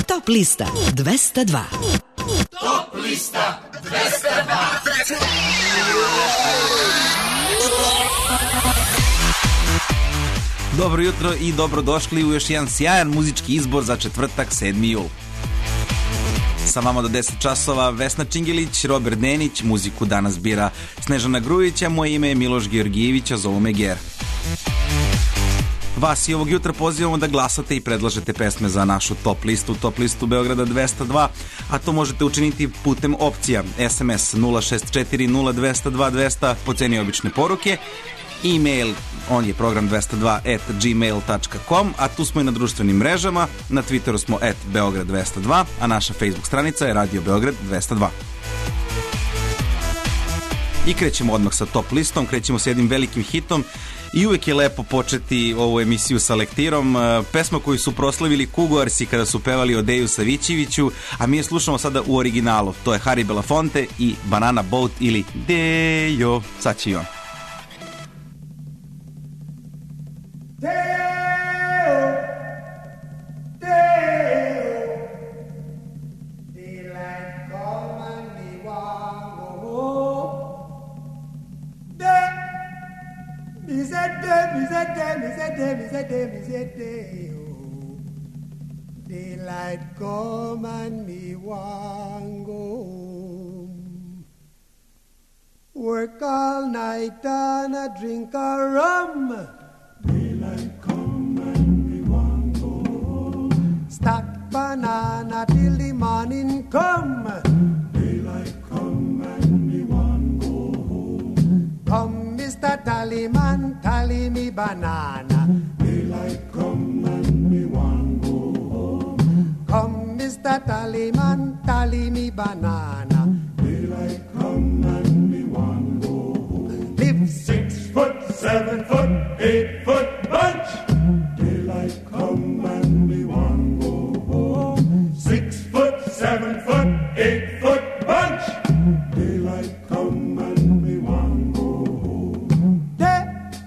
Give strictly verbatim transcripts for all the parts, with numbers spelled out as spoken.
Top lista dvesta dva. Top lista dvesta dva. Dobro jutro i dobrodošli u još jedan sjajan muzički izbor za četvrtak sedmi jul. Sa vama do deset časova Vesna Čingilić, Robert Denić, muziku danas bira Snežana Grujića, moje ime je Miloš Georgijević, a zovu me Ger. Vas i ovog jutra pozivamo da glasate i predlažete pesme za našu top listu, top listu Beograda dvesta dva, a to možete učiniti putem opcija es em es nula šest četiri nula dvesta dva dvesta po ceni obične poruke, e-mail, on je program dvesta dva at gmail dot com, a tu smo i na društvenim mrežama, na Twitteru smo at Beograd dvesta dva, a naša Facebook stranica je Radio Beograd dvesta dva. I krećemo odmah sa top listom, krećemo sa jednim velikim hitom i uvek je lepo početi ovu emisiju sa lektirom. Pesma koju su proslavili Kugoarsi kada su pevali o Deju Savićeviću, a mi je slušamo sada u originalu. To je Harry Belafonte i Banana Boat ili Dejo. Sad će i on. Daylight come and me want go home. Work all night and a drink a rum. Daylight come and me want go home. Stack banana till the morning come. Daylight come and me want go home. Come, Mister Tallyman, tally me banana. Daylight come and me want go home. Come, Mister Tallyman, tally me banana. Daylight come and me want go home. Live six foot, seven foot, eight foot bunch. Daylight come and me want go home. Six foot, seven foot, eight foot bunch. Daylight come and me want go home. Day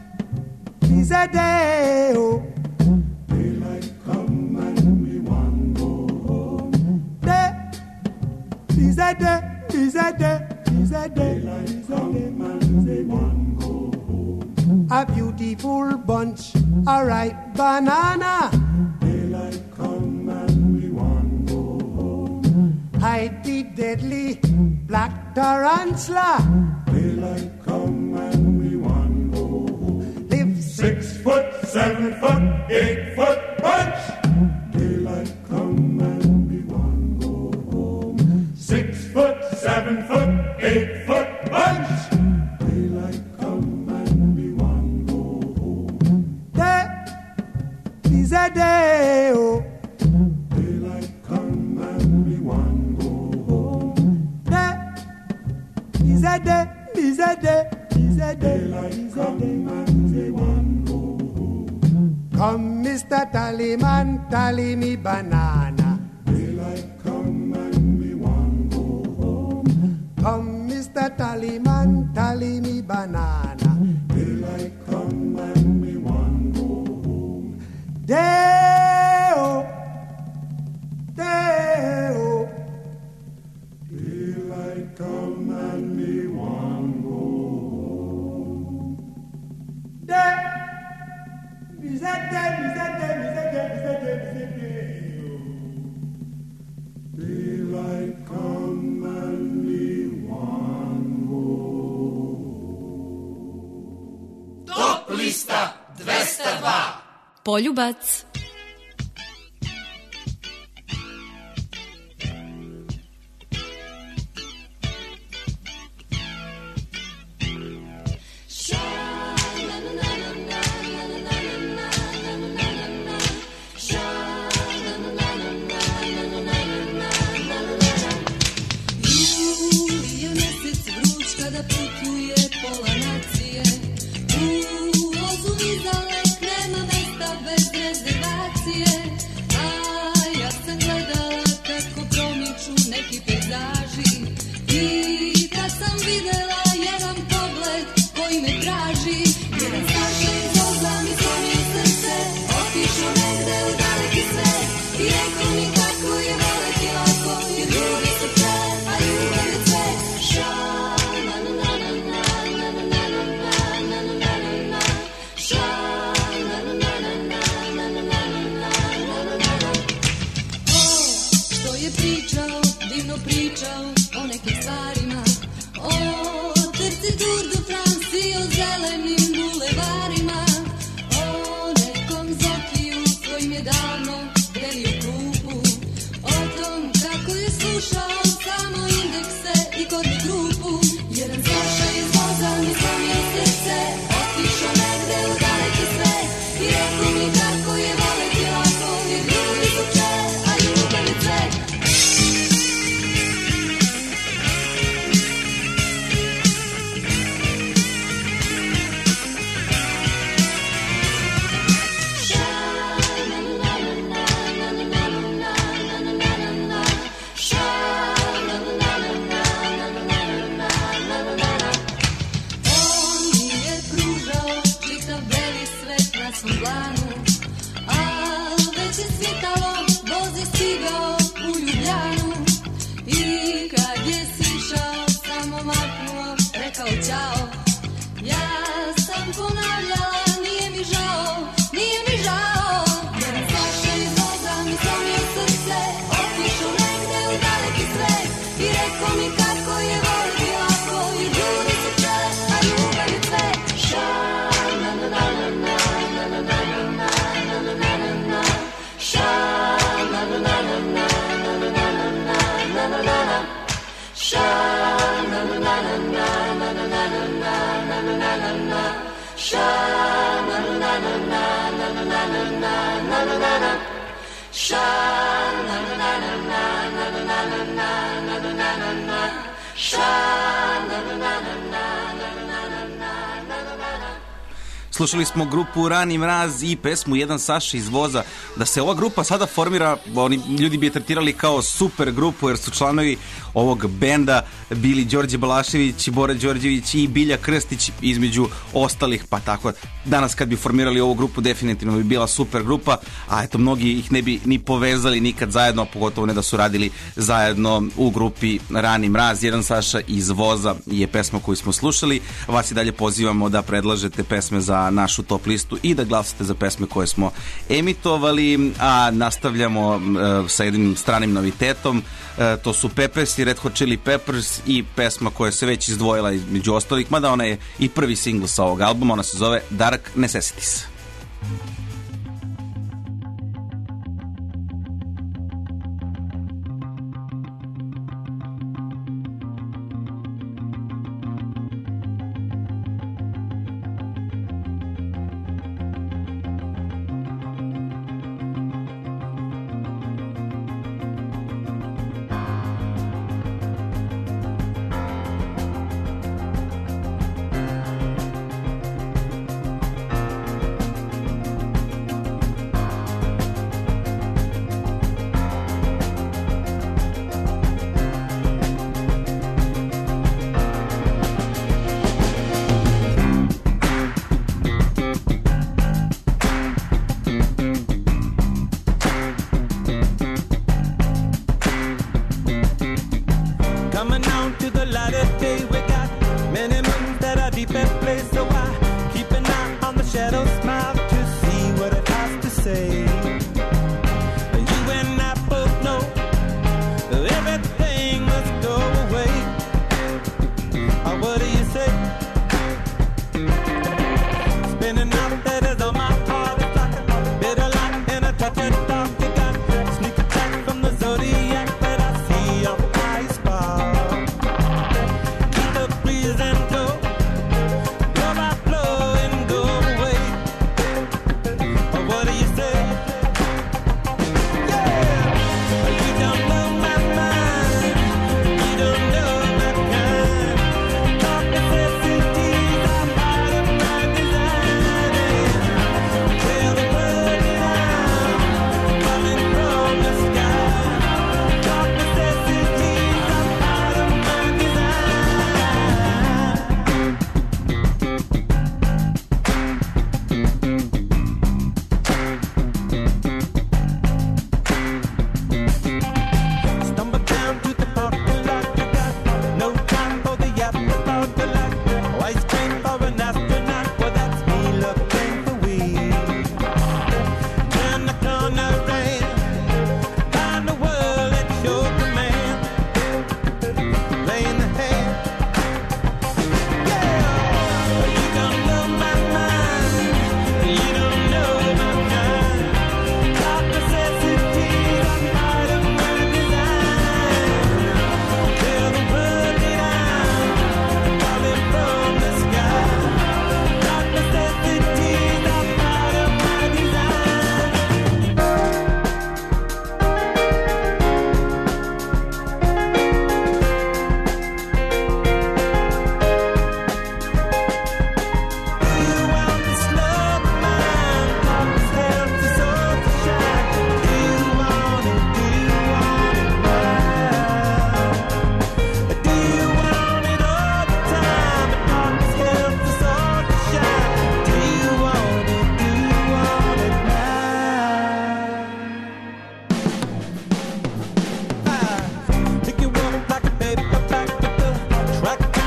is a day, oh. Daylight come and me want go home. Day is a day, is a day, is a day. Daylight come and me want go home. A beautiful bunch, a ripe banana. Daylight come and we want go home. Hide the deadly black tarantula. Daylight come and we want go home. Live six foot, seven foot, eight foot bunch. Daylight come and we want go home. Six foot, seven foot, eight foot bunch. Daylight come and we want go home. Day is a day, oh. Daylight come and we want go home. Day is a day, is a day, is a day. Daylight come and we want go home. Come, Mister Tallyman, tally me banana. Daylight come and we want go home. Come, Mister Tallyman, tally me banana. Daylight come and we want go home. Day-o, day-o. Daylight come and me want go home. Day, is that day, is that day, is that day, is that day, is that day, oh. Daylight come and me want go home. Top lista dvesta dva. Poljubac. Kada putuje pola nacije, u vozu iza lek nema mesta bez rezervacije. pričao, divno pričao o nekim stvarima, o trci Tour de France i o zelenim bulevarima, o nekom Zokiju svojim je davno delio klupu, o tom kako je slušao samo indekse i kodnu grupu. Jedan Saša iz voza mi slomio srce, otišao negde u daleki svet i rekao mi kako je voleti lako, jer ljudi su če, a ljubav je cvet. Ćao. Ja sam ponavljala, nije mi žao, nije mi žao. Jer Saša iz voza mi slomio srce, otišao negde u daleki svet i rekao mi kako je voleti lako, jer ljudi su če, a ljubav je cvet. Ša, na na na na na na na na na na na na na na. Ša, na na na na na na na na na na na na. Ša, na na na na na. Slušali smo grupu Rani mraz i pesmu Jedan Saša iz voza. Da se ova grupa sada formira, oni ljudi bi je tretirali kao super grupu, jer su članovi ovog benda bili Đorđe Balašević, Bora Đorđević i Bilja Krstić između ostalih, pa tako danas kad bi formirali ovu grupu definitivno bi bila super grupa, a eto mnogi ih ne bi ni povezali nikad zajedno, pogotovo ne da su radili zajedno u grupi Rani mraz. Jedan Saša iz voza je pesma koju smo slušali. Vas i dalje pozivamo da predlažete pesme za našu top listu i da glasate za pesme koje smo emitovali, a nastavljamo e, sa jednim stranim novitetom. E, to su Peppers i Red Hot Chili Peppers i pesma koja se već izdvojila između ostalih, mada ona je i prvi singl sa ovog albuma, ona se zove Dark Necessities.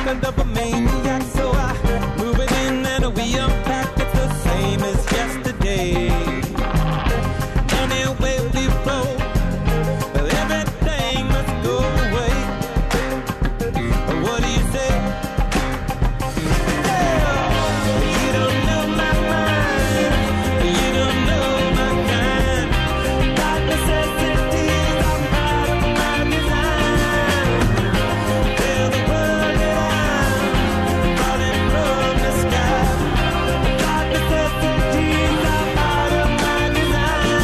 kind of a maniac, so I move it in and we unpack. It's the same as yesterday. Anyway we flow, everything must go away. What do you say? You don't know my mind, you don't know my kind. Like necessities are part of my design. Tell the world that I'm falling from the sky. Like necessities are part of my design.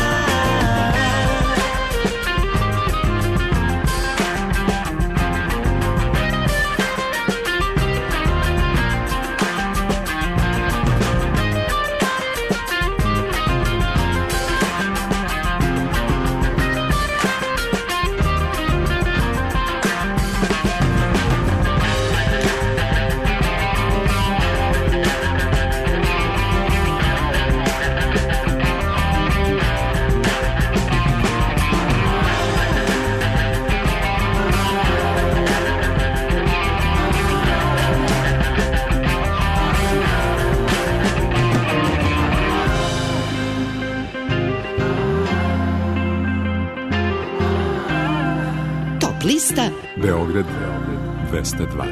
Top lista Beograd dvesta dva.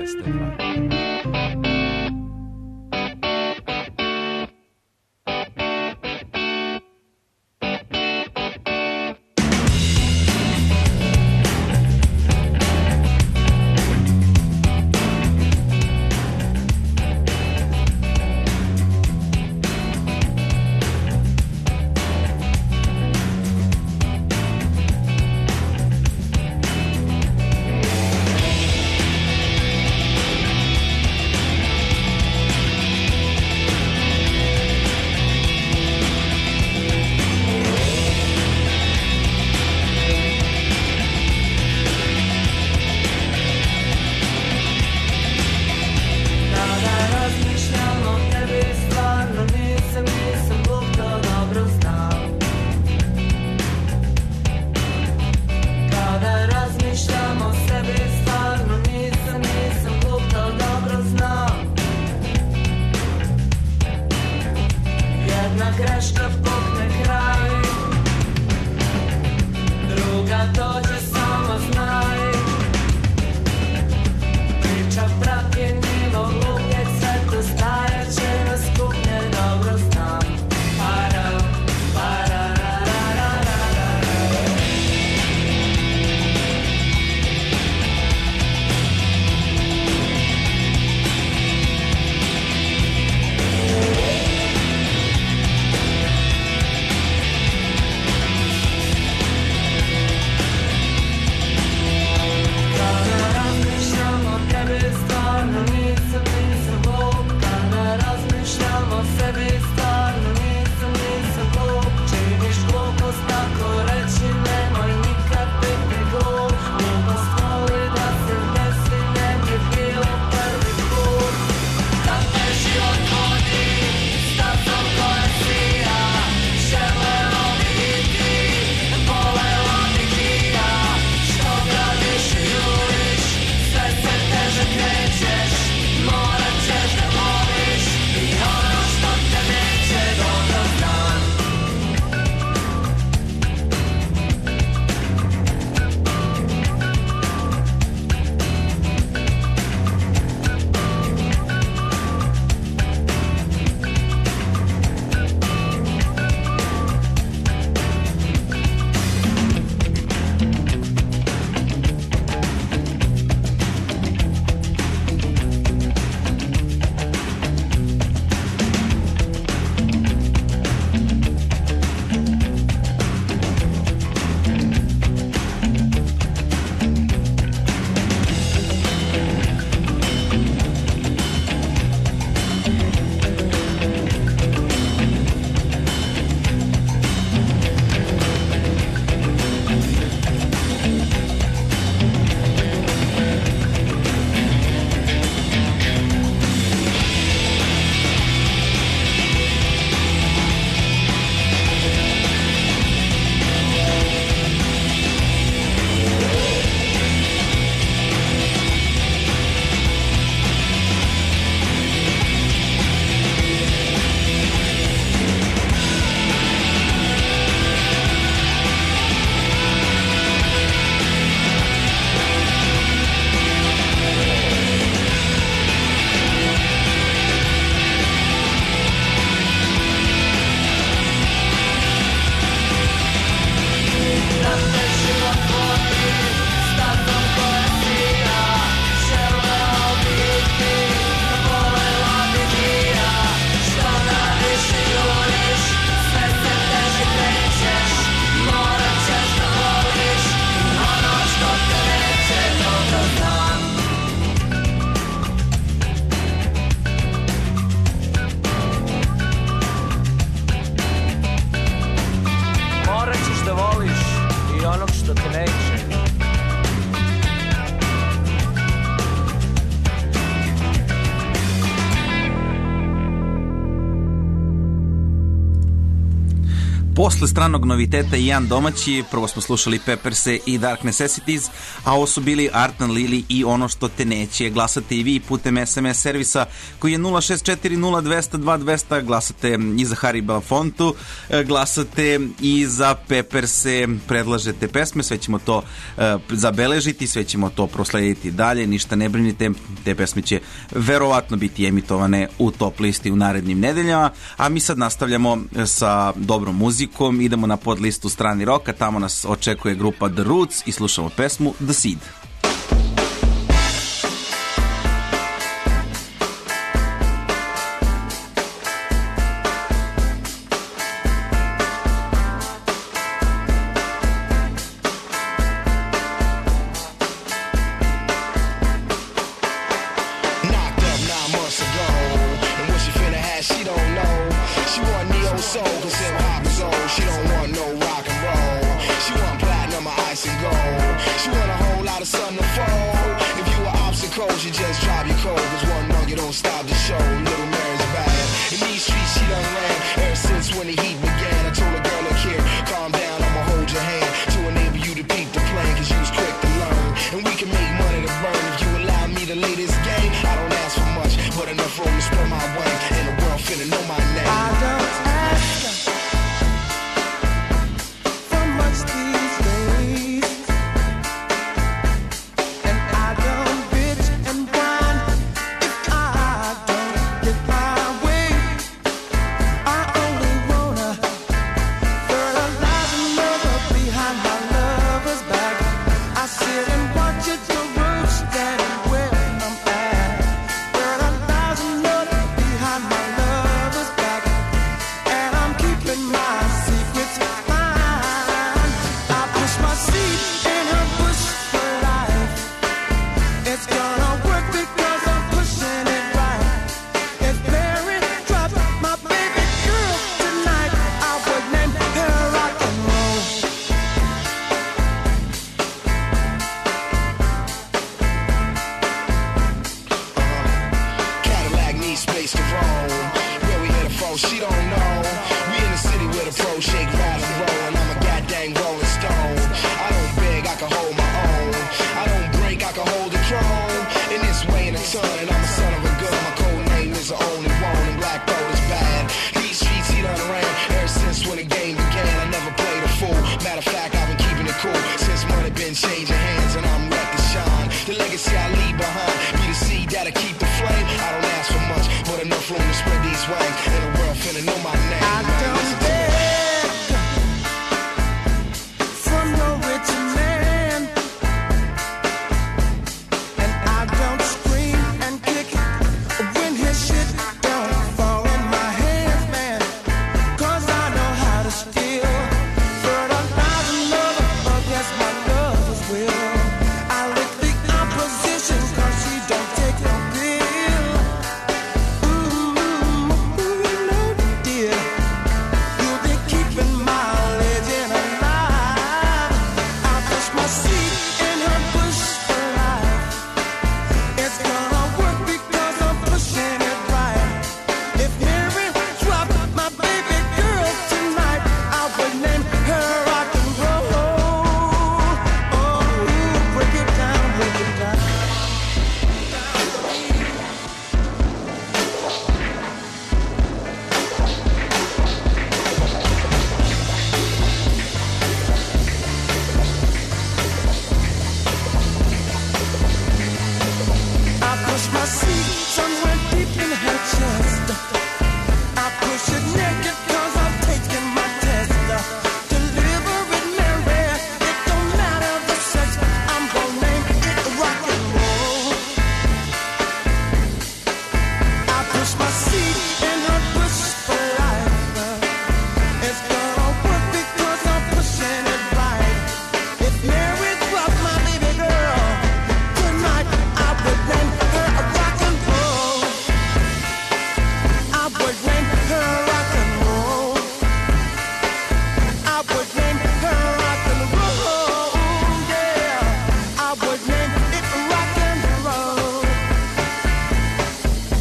Posle stranog noviteta i jedan domaći, prvo smo slušali Pepperse i Dark Necessities, a ovo su bili Artan Lili i Ono što te neće. Glasate i vi putem es em es servisa koji je nula šest četiri nula dva zero dva dva zero, glasate i za Harry Belafontu, glasate i za Pepperse, predlažete pesme, sve ćemo to uh, zabeležiti, sve ćemo to proslediti dalje, ništa ne brinite, te pesme će verovatno biti emitovane u top listi u narednim nedeljama, a mi sad nastavljamo sa dobrom muzikom, idemo na pod listu strani roka, tamo nas očekuje grupa The Roots i slušamo pesmu The Seed.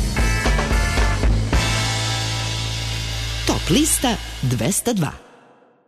Lista dvesta dva.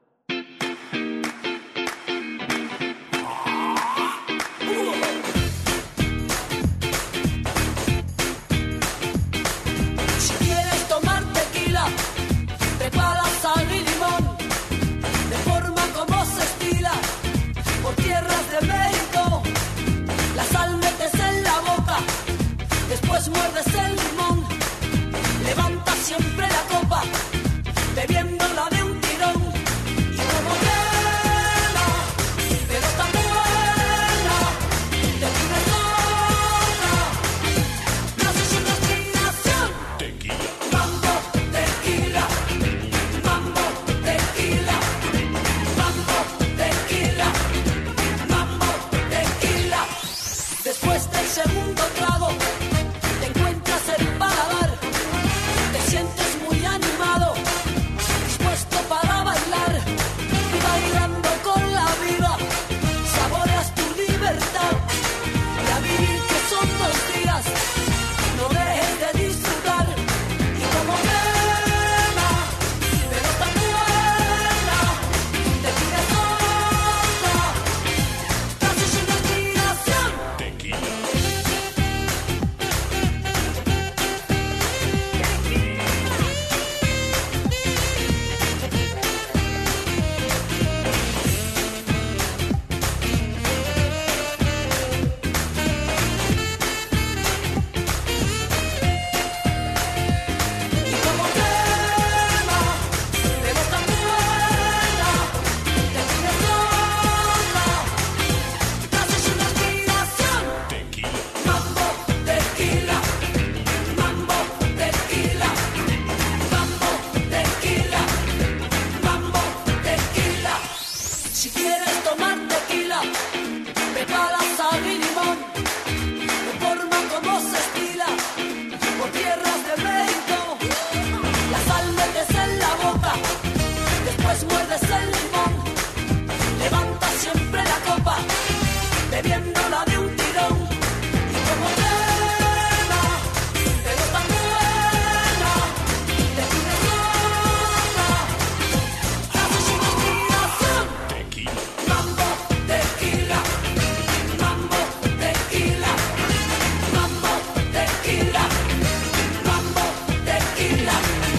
bebiéndola de un tirón. Y como pena, pero tan buena, te pide ropa, hace su inspiración. Mambo, tequila, mambo, tequila, mambo, tequila, mambo, tequila.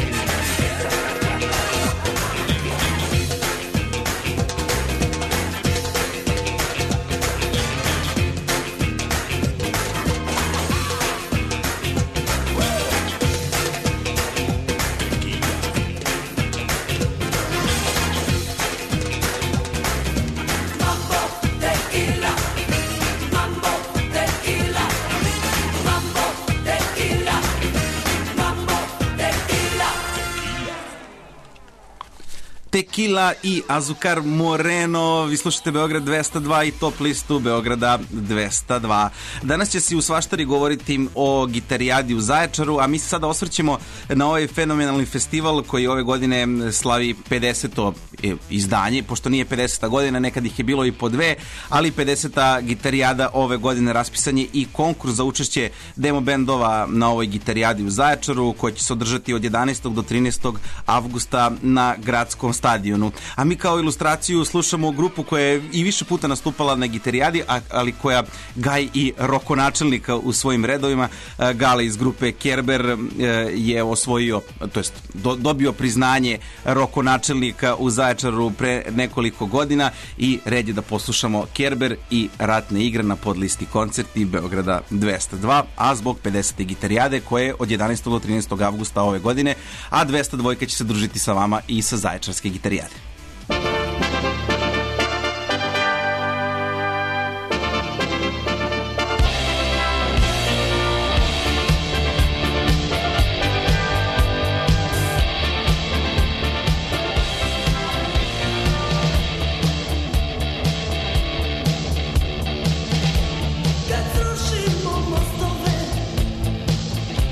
Tequila i Azúcar Moreno. Vi slušate Beograd dvesta dva i top listu Beograda dvesta dva. Danas će se u Svaštari govoriti o gitarijadi u Zaječaru, a mi se sada osvrćemo na ovaj fenomenalni festival koji ove godine slavi pedeseto izdanje, pošto nije pedeseta godina, nekad ih je bilo i po dve, ali pedeseta gitarijada ove godine. Raspisan je i konkurs za učešće demo bendova na ovoj gitarijadi u Zaječaru, koja će se održati od jedanaestog do trinaestog avgusta na gradskom stadionu. A mi kao ilustraciju slušamo grupu koja je i više puta nastupala na gitarijadi, ali koja gaji i rokonačelnika u svojim redovima. Gale iz grupe Kerber je osvojio, to jest do, dobio priznanje rokonačelnika u Zaječaru pre nekoliko godina i red je da poslušamo Kerber i Ratne igre na podlisti koncerti Beograda dvesta dva, a zbog pedesete gitarijade koje je od jedanaestog do trinaestog avgusta ove godine, a dvesta dva će se družiti sa vama i sa Zaječarske gitarijade.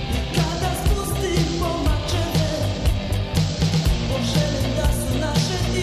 Poželim da su naše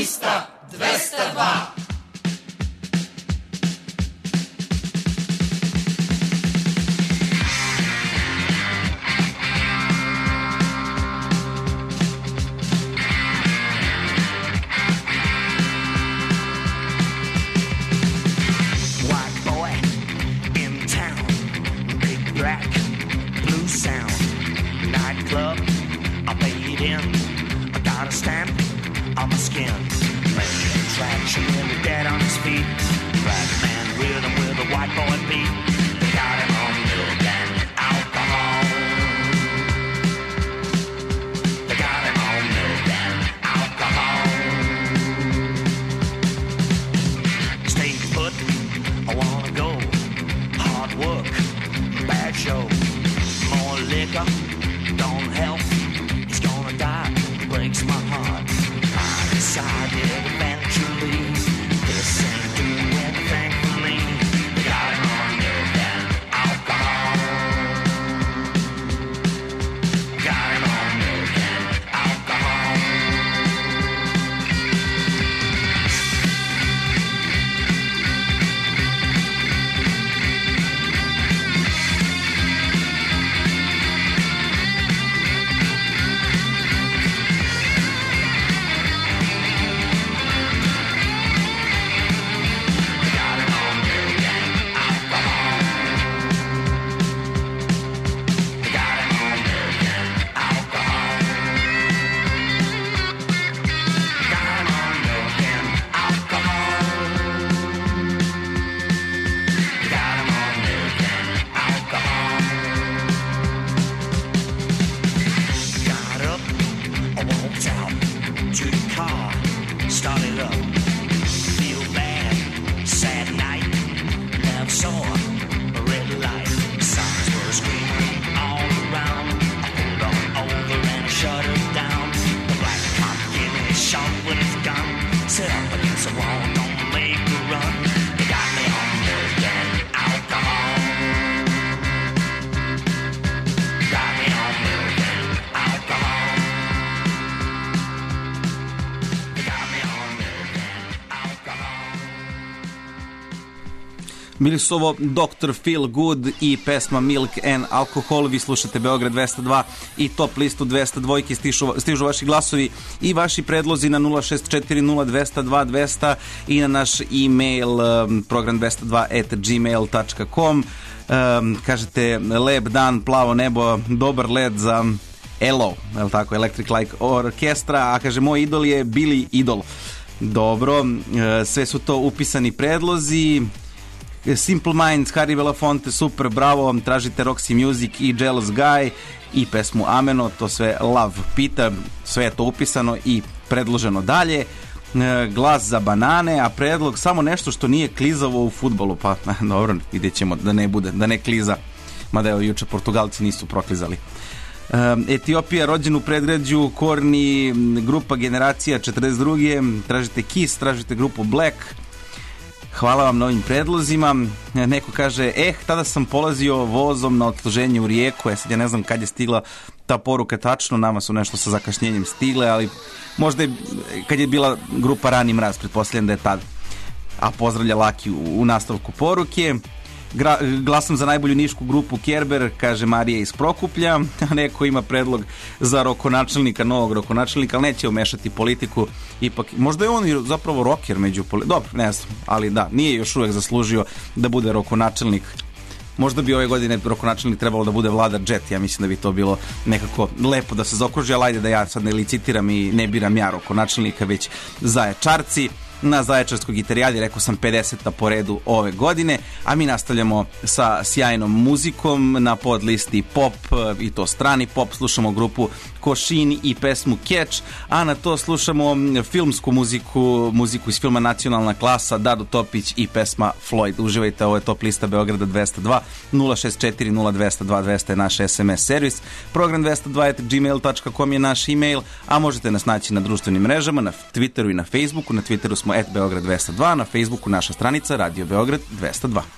lista dvesta dva. White boy in town, big black, blue sound, nightclub, I paid in, I got a stamp on my skin, main attraction, really dead on his feet, black man rhythm with a white boy beat, they got him on milk and alcohol, they got him on milk and alcohol, stay put, I wanna go, hard work, bad show, more liquor, don't help, he's gonna die, breaks my heart, I decided eventually, this ain't doing anything for me, they got him on milk and alcohol, got him on milk and alcohol. Started up, feel bad, sad night, never saw a red light, signs were screaming all around, I pulled on over and I shut it down, the black cop gave me a shot with his gun, set up against the wall, don't make a run, they got me on milk and alcohol, got me on milk and alcohol. Bili su ovo doktor Feel Good i pesma Milk and Alcohol. Vi slušate Beograd dvesta dva i top listu dvesta dva. Stižu, stižu vaši glasovi i vaši predlozi na nula šest četiri nula dvesta dva dvesta i na naš e-mail um, program dvesta dva at gmail dot com. Um, kažete lep dan, plavo nebo, dobar led za Elo, je li tako, Electric Light Orchestra, a kaže moj idol je Billy Idol. Dobro, sve su to upisani predlozi. Simple Minds, Harry Belafonte, super, bravo, tražite Roxy Music i Jealous Guy i pesmu Ameno, to sve Love pita, sve je to upisano i predloženo dalje. Glas za banane, a predlog samo nešto što nije klizavo u fudbalu, pa dobro, vidjet ćemo da ne bude, da ne kliza, mada evo juče Portugalci nisu proklizali. Etiopija, rođen u predgrađu Korni, grupa Generacija četrdeset druge, tražite Kiss, tražite grupu Black. Hvala vam na ovim predlozima. Neko kaže, eh, tada sam polazio vozom na odsluženje u Rijeku, ja sad ja ne znam kad je stigla ta poruka tačno, nama su nešto sa zakašnjenjem stigle, ali možda je, kad je bila grupa Rani mraz, pretpostavljam da je tad. A pozdravlja Laki u, u nastavku poruke. Gra, glasam za najbolju nišku grupu Kerber, kaže Marija iz Prokuplja. Neko ima predlog za rokonačelnika, novog rokonačelnika, ali neće umešati politiku. Ipak, možda je on zapravo rocker među politikom. Dobro, ne znam, ali da, nije još uvek zaslužio da bude rokonačelnik. Možda bi ove godine rokonačelnik trebalo da bude Vlada Jet, ja mislim da bi to bilo nekako lepo da se zaokruži, ali ajde da ja sad ne licitiram i ne biram ja rokonačelnika, već Zaječarci. Na Zaječarskoj gitarijadi, rekao sam pedeseta po redu ove godine, a mi nastavljamo sa sjajnom muzikom na podlisti pop, i to strani pop. Slušamo grupu Košin i pesmu Catch, a na to slušamo filmsku muziku, muziku iz filma Nacionalna klasa, Dado Topić i pesma Floyd. Uživajte, ovo je top lista Beograda dvesta dva, nula šest četiri nula dvesta dva dvesta je naš es em es servis, program dvesta dva at gmail dot com je naš e-mail, a možete nas naći na društvenim mrežama, na Twitteru i na Facebooku. Na Twitteru smo at Beograd dvesta dva, na Facebooku naša stranica Radio Beograd dvesta dva.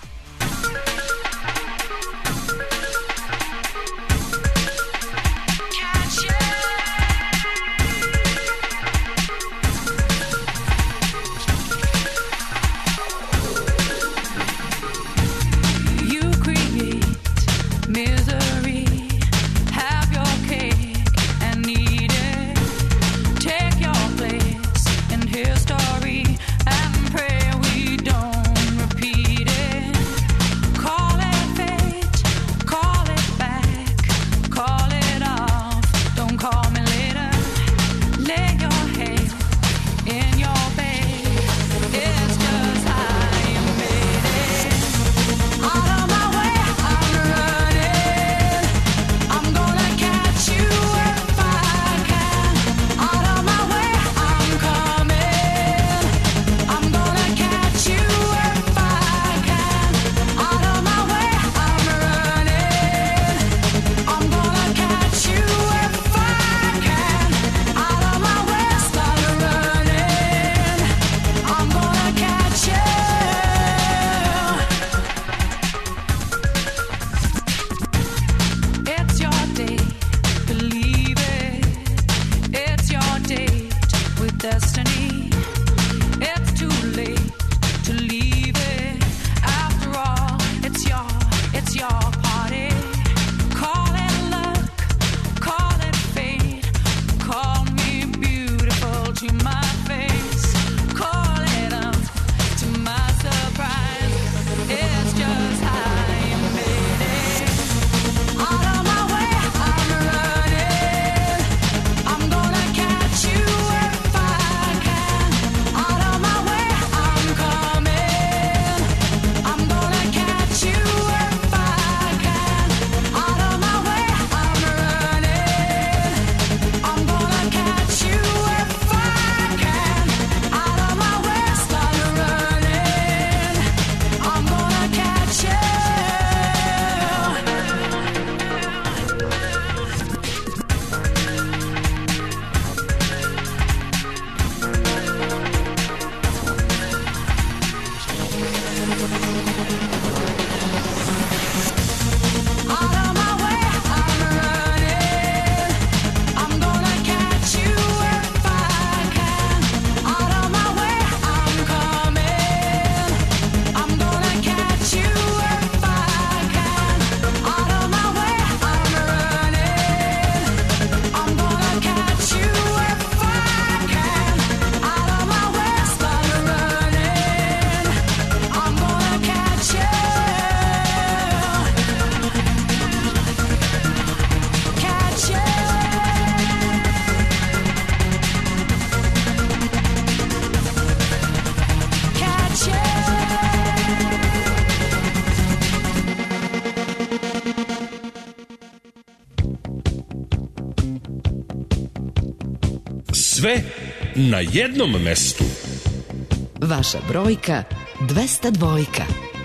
Sve na jednom mestu. Vaša brojka dvesta dvojka.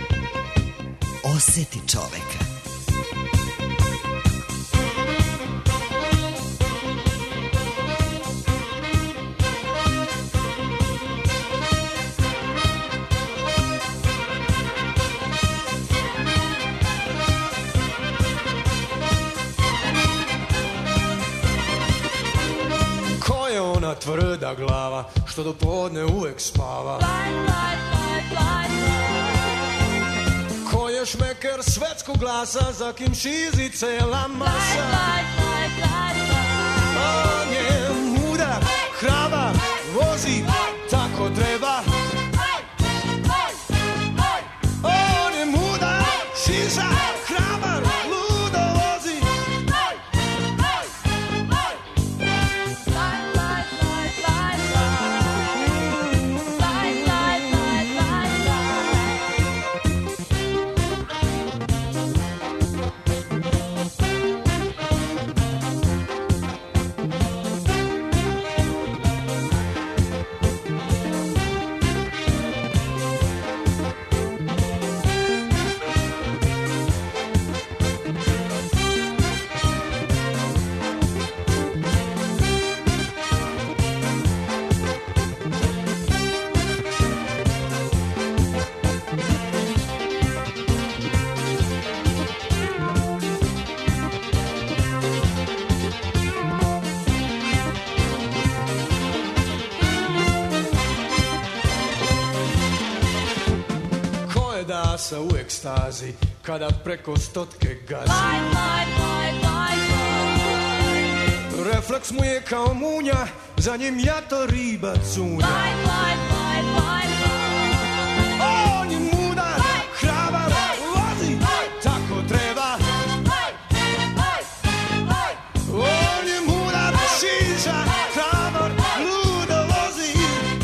Oseti čoveka. Tvrda glava, što do podne uvek spava. Ko je šmeker svetskog glasa, za kim šizice lamasa. On je mudar, hrabar, vozi, tako treba. On je mudar, šižar, hrabar, ludo vozi. Sa u ekstazi kada preko stotke gazi. Line, line, line, line, line. Refleks mu je kao munja, za njim jato riba cunja. Line, line, line, line, line. On je mudar, hrabar, vozi, tako treba. On je mudar, šižar, hrabar, ludo vozi.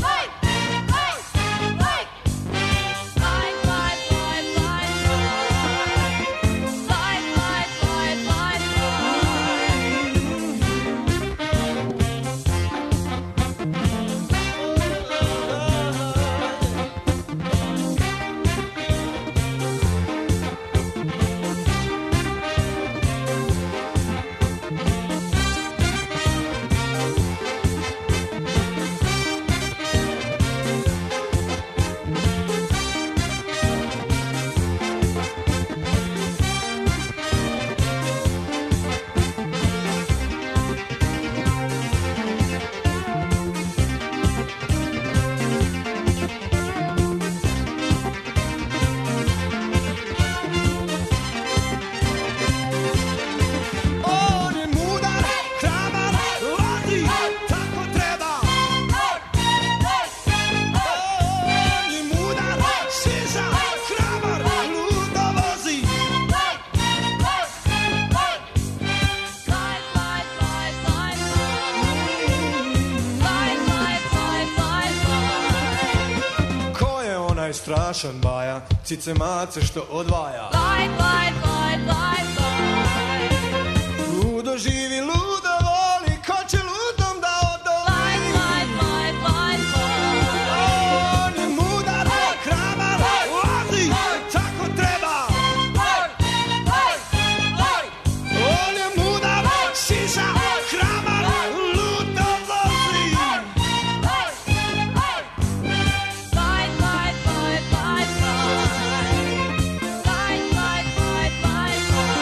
Strašan baja, cice mace što odvaja. Line, line, line, line, line. Ludo živi, ludo voli, ko će ludom da odoli. Line, line, line, line, line. On je mudar, hrabar, vozi, tako treba. On je mudar, šiša, hrabar, ludo vozi. Line, line, line, line.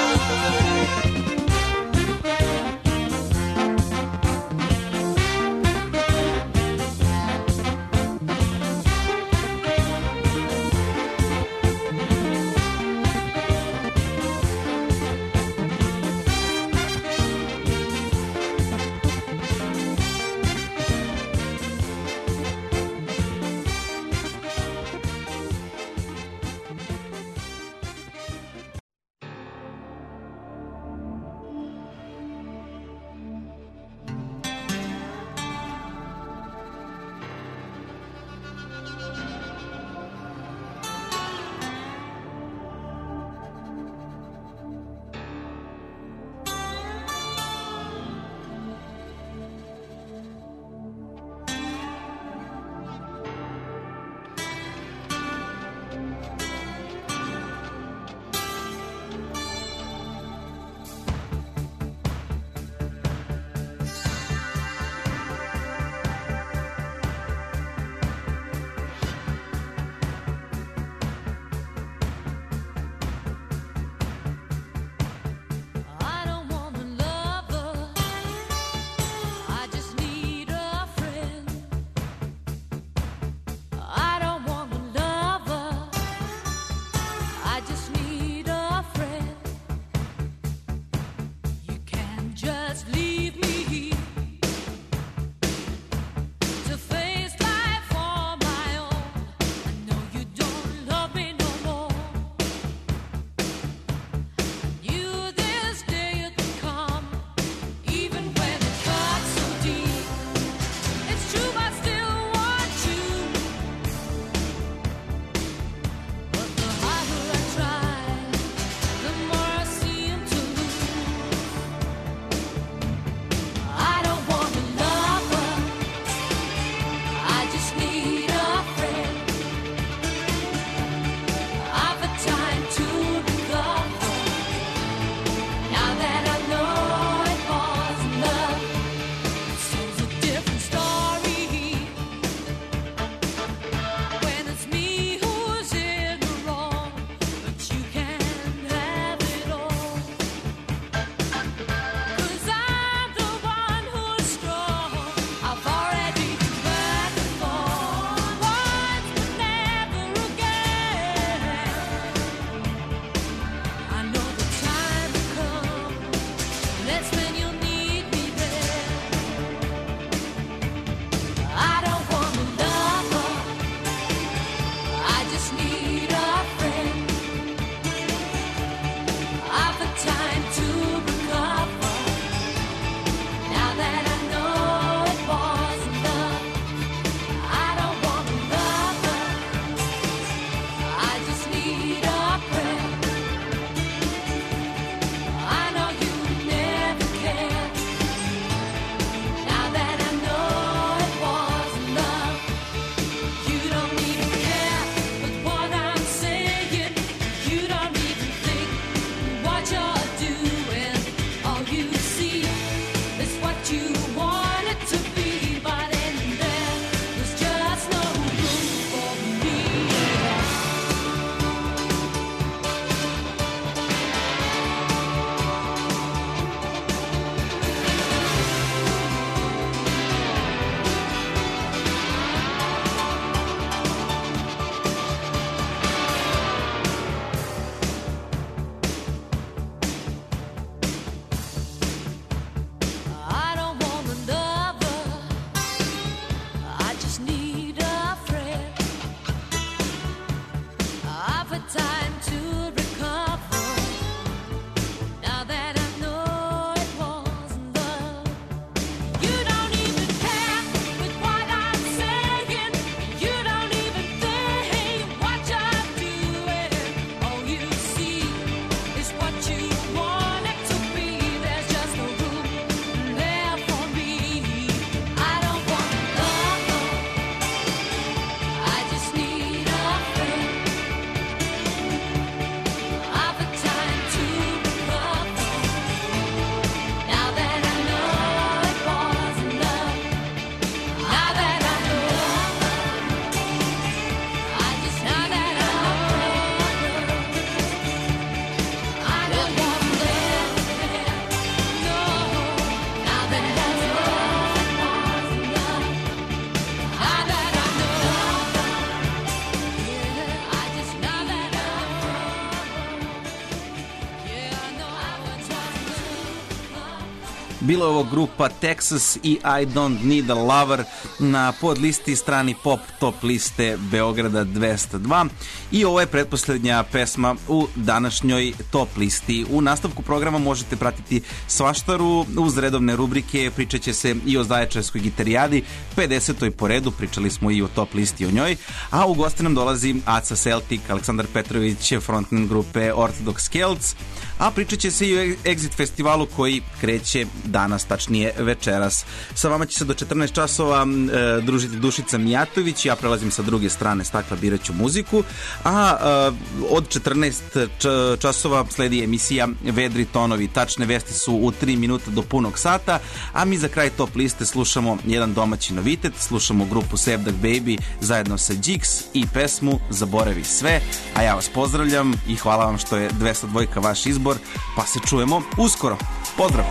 Bilo je ovo grupa Texas i I Don't Need a Lover na podlisti strani pop top liste Beograda dvesta dva i ovo je pretposlednja pesma u današnjoj top listi. U nastavku programa možete pratiti svaštaru uz redovne rubrike, pričat će se i o Zaječarskoj gitarijadi, pedesetoj po redu, pričali smo i o top listi o njoj, a u goste nam dolazi Aca Celtic, Aleksandar Petrović, frontman grupe Orthodox Celts, a pričat će se i o Exit festivalu koji kreće danas, tačnije večeras. Sa vama će se do četrnaest časova e, družiti Dušica Mijatović, ja prelazim sa druge strane stakla, biraću muziku, a e, od četrnaest časova sledi emisija Vedri tonovi, tačne vesti su u tri minuta do punog sata, a mi za kraj top liste slušamo jedan domaći novitet, slušamo grupu Sevdak Baby zajedno sa Jigs i pesmu Zaboravi sve, a ja vas pozdravljam i hvala vam što je dvesta dva vaš izbor, pa se čujemo uskoro. Pozdrav!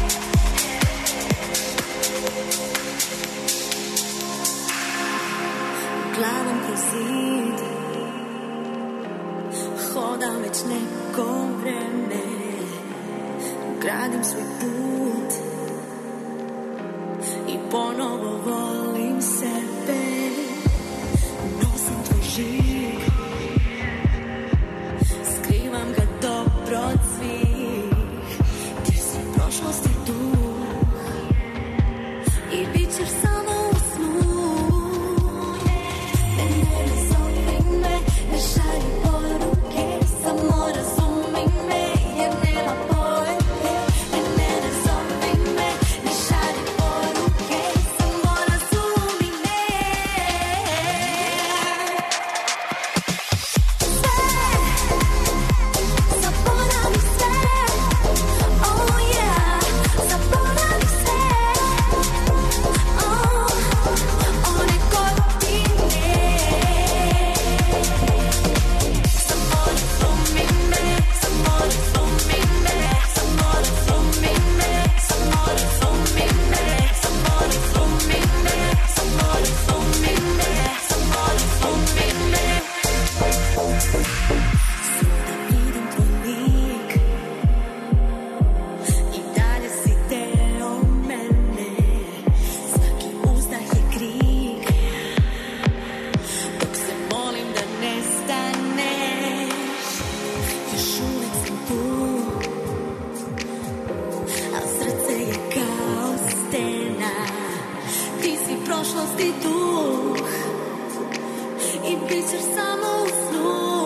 Glavom kroz zid hodam već neko vreme, gradim svoj put i ponovo volim sebe. Nosim tvoj žig, skrivam ga dobro od svih. Ti si prošlosti duh i bit ćeš samo u snu. Ne zove me, ne šalji poruke, samo razumi me jer nema poete. Ne zove me, ne šalji poruke, samo razumi me. Sve, zaboravi sve, oh yeah, zaboravi sve, oh, one godine. Samo razumi me, samo razumi me, samo razumi me, samo razumi me, samo razumi me, samo razumi me, samo razumi me. Svuda vidim tvoj lik i dalje si deo mene. Svaki uzdah je krik, dok se molim da nestaneš. Još uvek sam tu, a srce je kao stena. Ti si prošlosti duh i bit ćeš samo u snu.